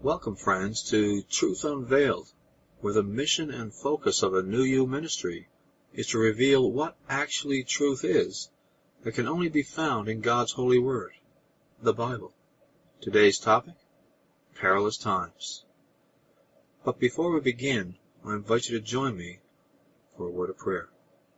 Welcome, friends, to Truth Unveiled, where the mission and focus of a New You ministry is to reveal what actually truth is that can only be found in God's holy word, the Bible. Today's topic, perilous times. But before we begin, I invite you to join me for a word of prayer.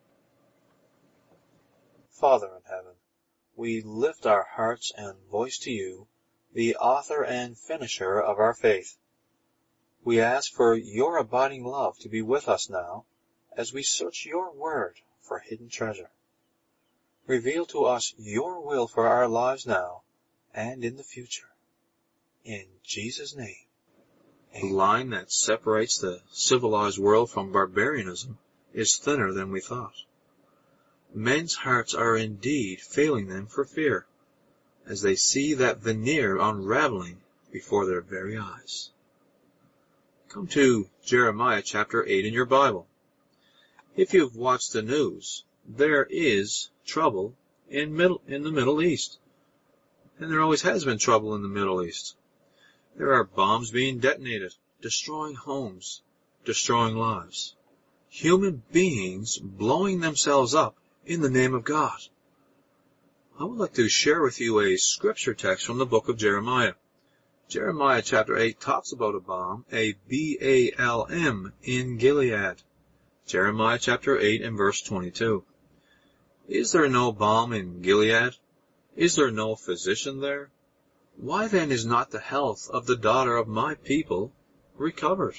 Father in heaven, we lift our hearts and voice to you, the author and finisher of our faith. We ask for your abiding love to be with us now as we search your word for hidden treasure. Reveal to us your will for our lives now and in the future. In Jesus' name. The line that separates the civilized world from barbarianism is thinner than we thought. Men's hearts are indeed failing them for fear, as they see that veneer unraveling before their very eyes. Come to Jeremiah chapter 8 in your Bible. If you've watched the news, there is trouble in the Middle East. And there always has been trouble in the Middle East. There are bombs being detonated, destroying homes, destroying lives. Human beings blowing themselves up in the name of God. I would like to share with you a scripture text from the book of Jeremiah. Jeremiah chapter 8 talks about a bomb, a B-A-L-M, in Gilead. Jeremiah chapter 8 and verse 22. Is there no balm in Gilead? Is there no physician there? Why then is not the health of the daughter of my people recovered?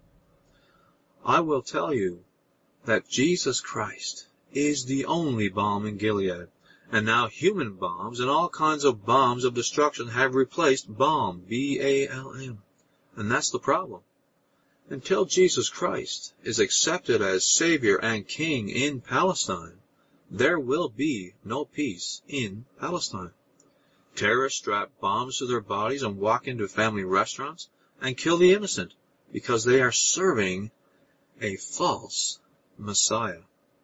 I will tell you that Jesus Christ is the only balm in Gilead. And now human bombs and all kinds of bombs of destruction have replaced balm, B-A-L-M. And that's the problem. Until Jesus Christ is accepted as Savior and King in Palestine, there will be no peace in Palestine. Terrorists strap bombs to their bodies and walk into family restaurants and kill the innocent because they are serving a false Messiah.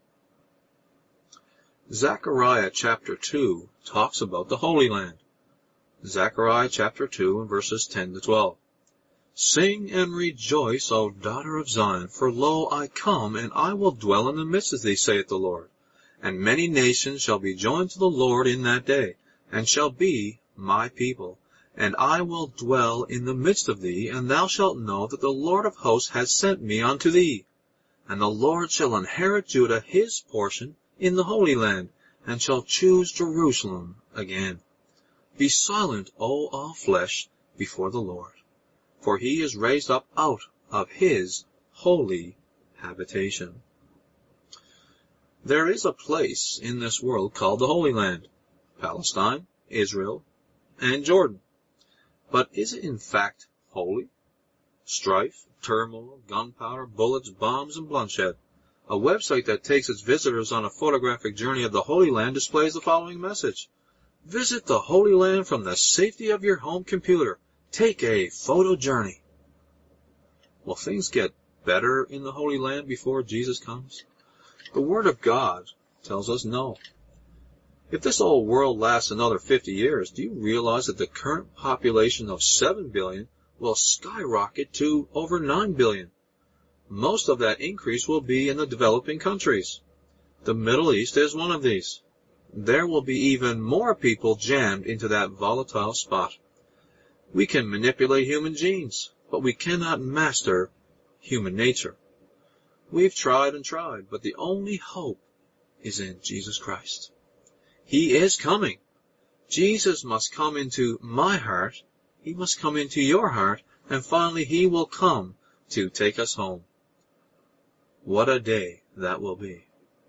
Zechariah chapter 2 talks about the Holy Land. Zechariah chapter 2 and verses 10 to 12. Sing and rejoice, O daughter of Zion, for lo, I come, and I will dwell in the midst of thee, saith the Lord. And many nations shall be joined to the Lord in that day, and shall be my people. And I will dwell in the midst of thee, and thou shalt know that the Lord of hosts has sent me unto thee. And the Lord shall inherit Judah his portion in the Holy Land, and shall choose Jerusalem again. Be silent, O all flesh, before the Lord, for he is raised up out of his holy habitation. There is a place in this world called the Holy Land, Palestine, Israel, and Jordan. But is it in fact holy? Strife, turmoil, gunpowder, bullets, bombs, and bloodshed. A website that takes its visitors on a photographic journey of the Holy Land displays the following message. Visit the Holy Land from the safety of your home computer. Take a photo journey. Will things get better in the Holy Land before Jesus comes? The Word of God tells us no. If this old world lasts another 50 years, do you realize that the current population of 7 billion will skyrocket to over 9 billion? Most of that increase will be in the developing countries. The Middle East is one of these. There will be even more people jammed into that volatile spot. We can manipulate human genes, but we cannot master human nature. We've tried and tried, but the only hope is in Jesus Christ. He is coming. Jesus must come into my heart. He must come into your heart, and finally he will come to take us home. What a day that will be.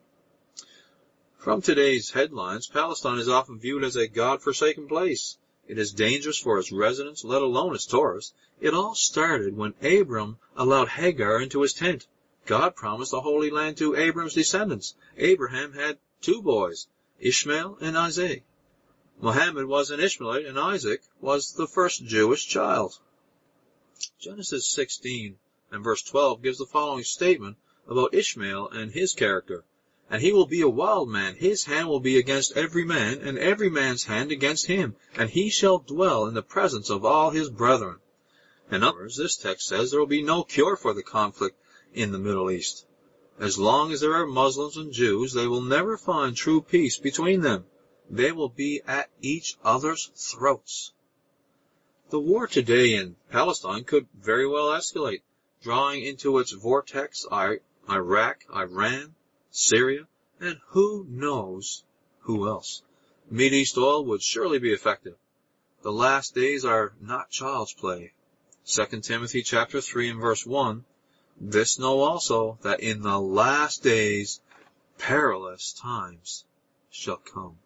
From today's headlines, Palestine is often viewed as a God-forsaken place. It is dangerous for its residents, let alone its tourists. It all started when Abram allowed Hagar into his tent. God promised the Holy Land to Abram's descendants. Abraham had 2 boys, Ishmael and Isaac. Muhammad was an Ishmaelite, and Isaac was the first Jewish child. Genesis 16 and verse 12 gives the following statement about Ishmael and his character. And he will be a wild man. His hand will be against every man, and every man's hand against him. And he shall dwell in the presence of all his brethren. In other words, this text says there will be no cure for the conflict in the Middle East. As long as there are Muslims and Jews, they will never find true peace between them. They will be at each other's throats. The war today in Palestine could very well escalate, drawing into its vortex Iraq, Iran, Syria, and who knows who else. Mideast oil would surely be affected. The last days are not child's play. 2 Timothy chapter 3 and verse 1, this know also, that in the last days perilous times shall come.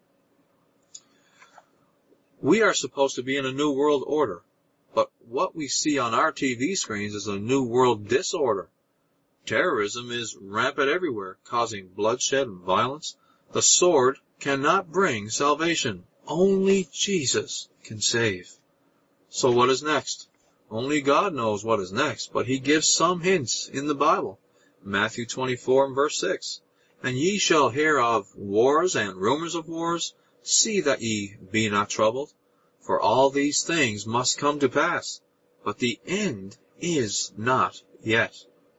We are supposed to be in a new world order, but what we see on our TV screens is a new world disorder. Terrorism is rampant everywhere, causing bloodshed and violence. The sword cannot bring salvation. Only Jesus can save. So what is next? Only God knows what is next, but he gives some hints in the Bible. Matthew 24 and verse 6. And ye shall hear of wars and rumors of wars. See that ye be not troubled, for all these things must come to pass, but the end is not yet.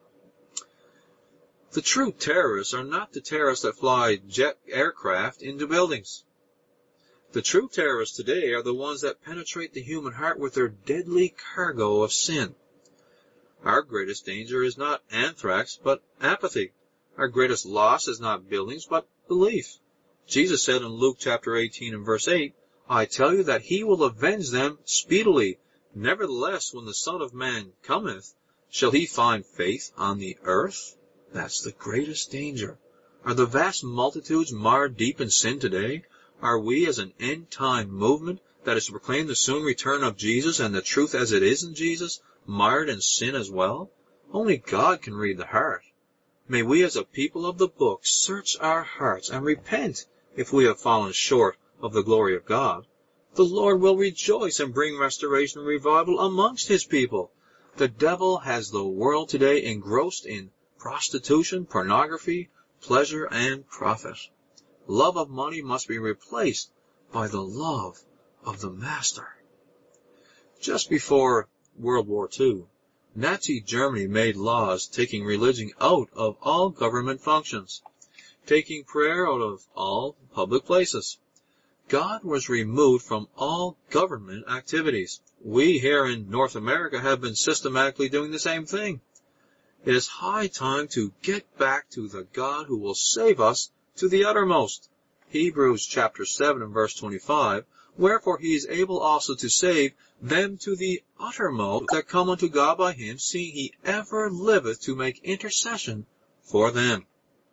The true terrorists are not the terrorists that fly jet aircraft into buildings. The true terrorists today are the ones that penetrate the human heart with their deadly cargo of sin. Our greatest danger is not anthrax, but apathy. Our greatest loss is not buildings, but belief. Jesus said in Luke chapter 18 and verse 8, I tell you that he will avenge them speedily. Nevertheless, when the Son of Man cometh, shall he find faith on the earth? That's the greatest danger. Are the vast multitudes marred deep in sin today? Are we as an end-time movement that is to proclaim the soon return of Jesus and the truth as it is in Jesus, mired in sin as well? Only God can read the heart. May we as a people of the book search our hearts and repent if we have fallen short of the glory of God. The Lord will rejoice and bring restoration and revival amongst his people. The devil has the world today engrossed in prostitution, pornography, pleasure, and profit. Love of money must be replaced by the love of the Master. Just before World War II, Nazi Germany made laws taking religion out of all government functions, taking prayer out of all public places. God was removed from all government activities. We here in North America have been systematically doing the same thing. It is high time to get back to the God who will save us to the uttermost. Hebrews chapter 7 and verse 25, wherefore he is able also to save them to the uttermost that come unto God by him, seeing he ever liveth to make intercession for them.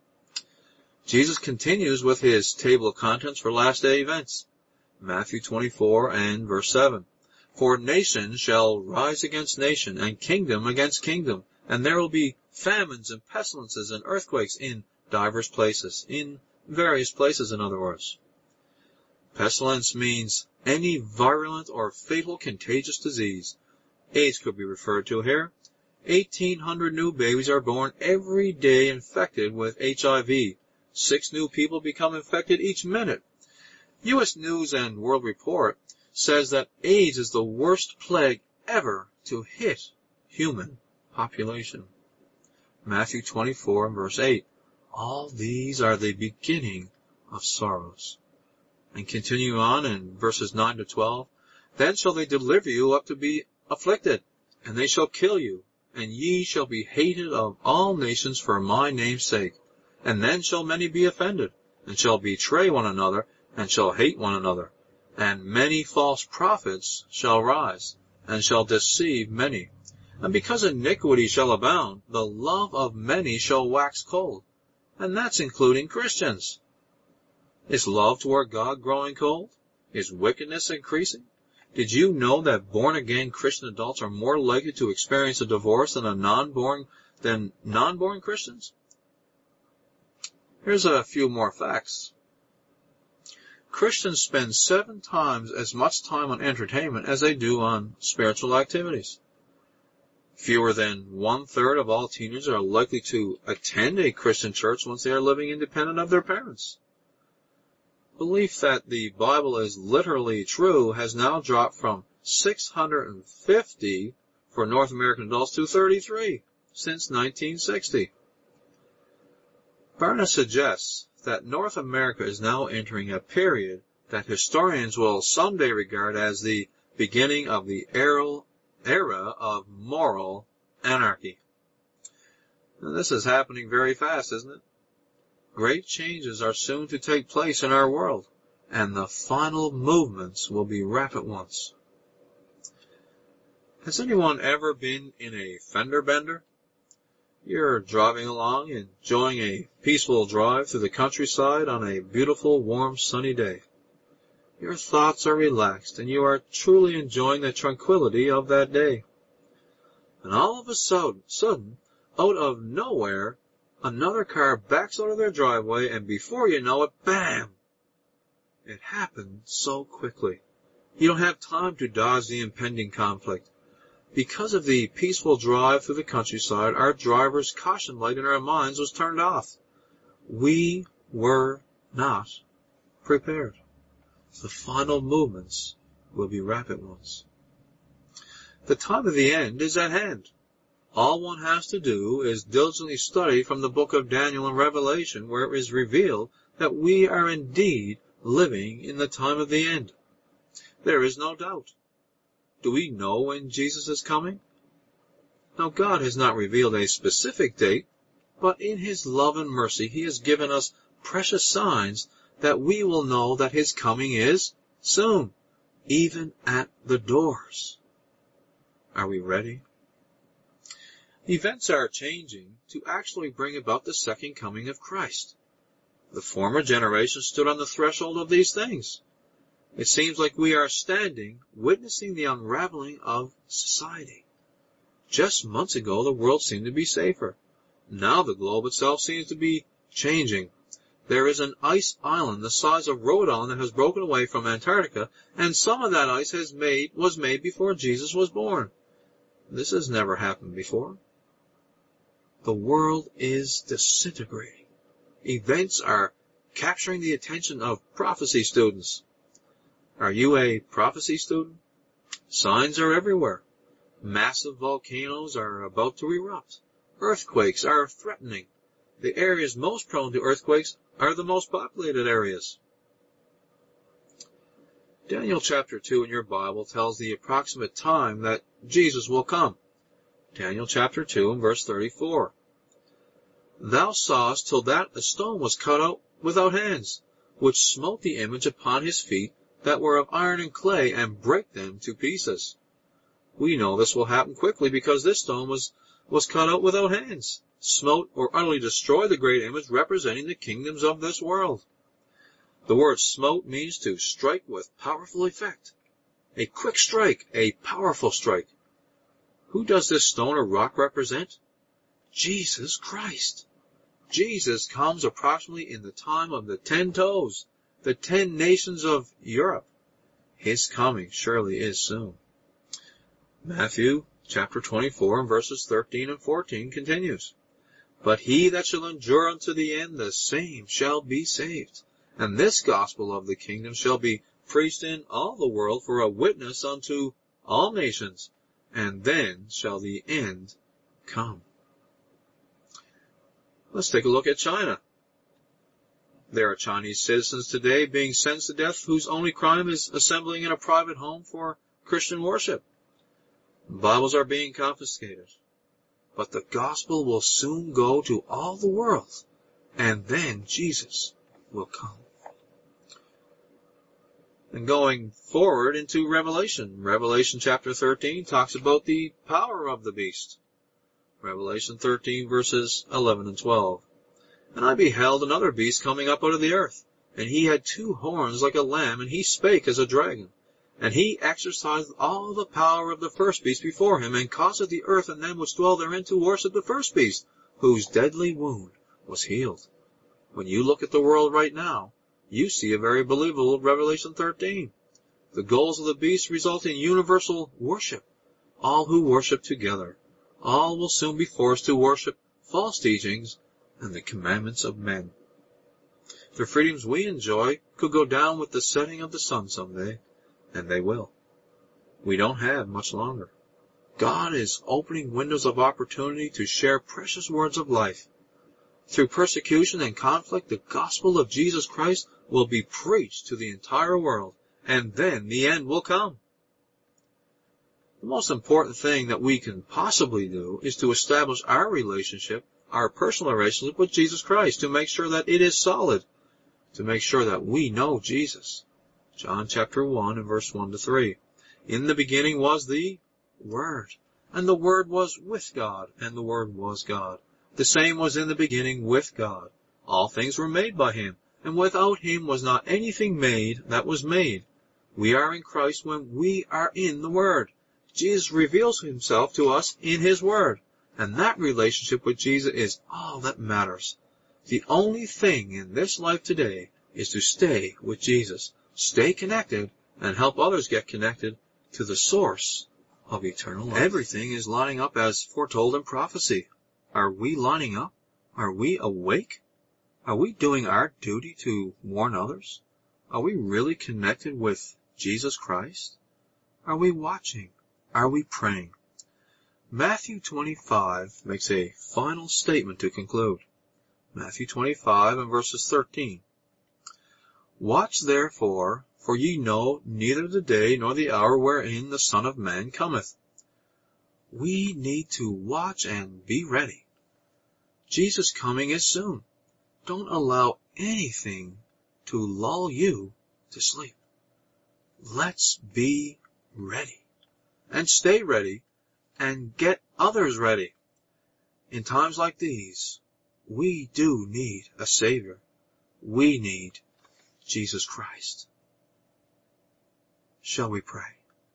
Jesus continues with his table of contents for last day events. Matthew 24 and verse 7. For nation shall rise against nation, and kingdom against kingdom, and there will be famines and pestilences and earthquakes in divers places, in various places in other words. Pestilence means any virulent or fatal contagious disease. AIDS could be referred to here. 1,800 new babies are born every day infected with HIV. 6 new people become infected each minute. U.S. News and World Report says that AIDS is the worst plague ever to hit human population. Matthew 24 and verse 8. All these are the beginning of sorrows. And continue on in verses 9 to 12. Then shall they deliver you up to be afflicted, and they shall kill you, and ye shall be hated of all nations for my name's sake. And then shall many be offended, and shall betray one another, and shall hate one another. And many false prophets shall rise, and shall deceive many. And because iniquity shall abound, the love of many shall wax cold. And that's including Christians. Is love toward God growing cold? Is wickedness increasing? Did you know that born-again Christian adults are more likely to experience a divorce than non-born Christians? Here's a few more facts. Christians spend 7 times as much time on entertainment as they do on spiritual activities. Fewer than 1/3 of all teenagers are likely to attend a Christian church once they are living independent of their parents. Belief that the Bible is literally true has now dropped from 650 for North American adults to 33 since 1960. Barna suggests that North America is now entering a period that historians will someday regard as the beginning of the era of moral anarchy. And this is happening very fast, isn't it? Great changes are soon to take place in our world, and the final movements will be rapid ones. Has anyone ever been in a fender bender? You're driving along, enjoying a peaceful drive through the countryside on a beautiful, warm, sunny day. Your thoughts are relaxed, and you are truly enjoying the tranquility of that day. And all of a sudden, out of nowhere, another car backs out of their driveway, and before you know it, bam! It happened so quickly. You don't have time to dodge the impending conflict. Because of the peaceful drive through the countryside, our driver's caution light in our minds was turned off. We were not prepared. The final movements will be rapid ones. The time of the end is at hand. All one has to do is diligently study from the book of Daniel and Revelation, where it is revealed that we are indeed living in the time of the end. There is no doubt. Do we know when Jesus is coming? Now, God has not revealed a specific date, but in His love and mercy, He has given us precious signs that we will know that His coming is soon, even at the doors. Are we ready? Events are changing to actually bring about the second coming of Christ. The former generation stood on the threshold of these things. It seems like we are standing, witnessing the unraveling of society. Just months ago, the world seemed to be safer. Now the globe itself seems to be changing. There is an ice island the size of Rhode Island that has broken away from Antarctica, and some of that ice was made before Jesus was born. This has never happened before. The world is disintegrating. Events are capturing the attention of prophecy students. Are you a prophecy student? Signs are everywhere. Massive volcanoes are about to erupt. Earthquakes are threatening. The areas most prone to earthquakes are the most populated areas. Daniel chapter 2 in your Bible tells the approximate time that Jesus will come. Daniel chapter 2 and verse 34. Thou sawest till that a stone was cut out without hands, which smote the image upon his feet that were of iron and clay, and brake them to pieces. We know this will happen quickly because this stone was cut out without hands, smote or utterly destroyed the great image representing the kingdoms of this world. The word smote means to strike with powerful effect. A quick strike, a powerful strike. Who does this stone or rock represent? Jesus Christ. Jesus comes approximately in the time of the 10 toes, the 10 nations of Europe. His coming surely is soon. Matthew chapter 24 and verses 13 and 14 continues. But he that shall endure unto the end, the same shall be saved. And this gospel of the kingdom shall be preached in all the world for a witness unto all nations, and then shall the end come. Let's take a look at China. There are Chinese citizens today being sentenced to death whose only crime is assembling in a private home for Christian worship. Bibles are being confiscated. But the gospel will soon go to all the world, and then Jesus will come. And going forward into Revelation. Revelation chapter 13 talks about the power of the beast. Revelation 13 verses 11 and 12. And I beheld another beast coming up out of the earth, and he had 2 horns like a lamb, and he spake as a dragon. And he exercised all the power of the first beast before him, and caused the earth and them which dwell therein to worship the first beast, whose deadly wound was healed. When you look at the world right now, you see a very believable Revelation 13. The goals of the beast result in universal worship. All who worship together. All will soon be forced to worship false teachings and the commandments of men. The freedoms we enjoy could go down with the setting of the sun someday, and they will. We don't have much longer. God is opening windows of opportunity to share precious words of life. Through persecution and conflict, the gospel of Jesus Christ will be preached to the entire world, and then the end will come. The most important thing that we can possibly do is to establish our relationship, our personal relationship with Jesus Christ, to make sure that it is solid, to make sure that we know Jesus. John chapter 1 and verse 1 to 3. In the beginning was the Word, and the Word was with God, and the Word was God. The same was in the beginning with God. All things were made by Him, and without Him was not anything made that was made. We are in Christ when we are in the Word. Jesus reveals Himself to us in His Word, and that relationship with Jesus is all that matters. The only thing in this life today is to stay with Jesus, stay connected, and help others get connected to the source of eternal life. Everything is lining up as foretold in prophecy. Are we lining up? Are we awake? Are we doing our duty to warn others? Are we really connected with Jesus Christ? Are we watching? Are we praying? Matthew 25 makes a final statement to conclude. Matthew 25 and verses 13. Watch therefore, for ye know neither the day nor the hour wherein the Son of Man cometh. We need to watch and be ready. Jesus' coming is soon. Don't allow anything to lull you to sleep. Let's be ready. And stay ready, and get others ready. In times like these, we do need a Savior. We need Jesus Christ. Shall we pray?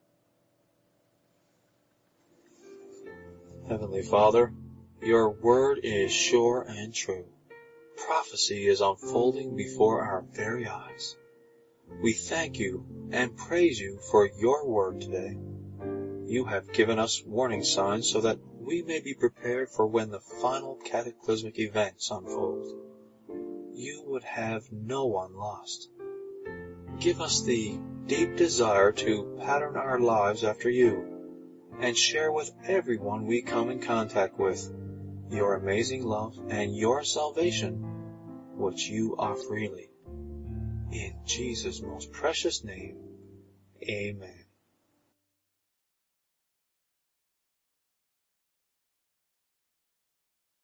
Heavenly Father, your word is sure and true. Prophecy is unfolding before our very eyes. We thank you and praise you for your word today. You have given us warning signs so that we may be prepared for when the final cataclysmic events unfold. You would have no one lost. Give us the deep desire to pattern our lives after you and share with everyone we come in contact with your amazing love and your salvation, which you offer freely. In Jesus' most precious name, amen.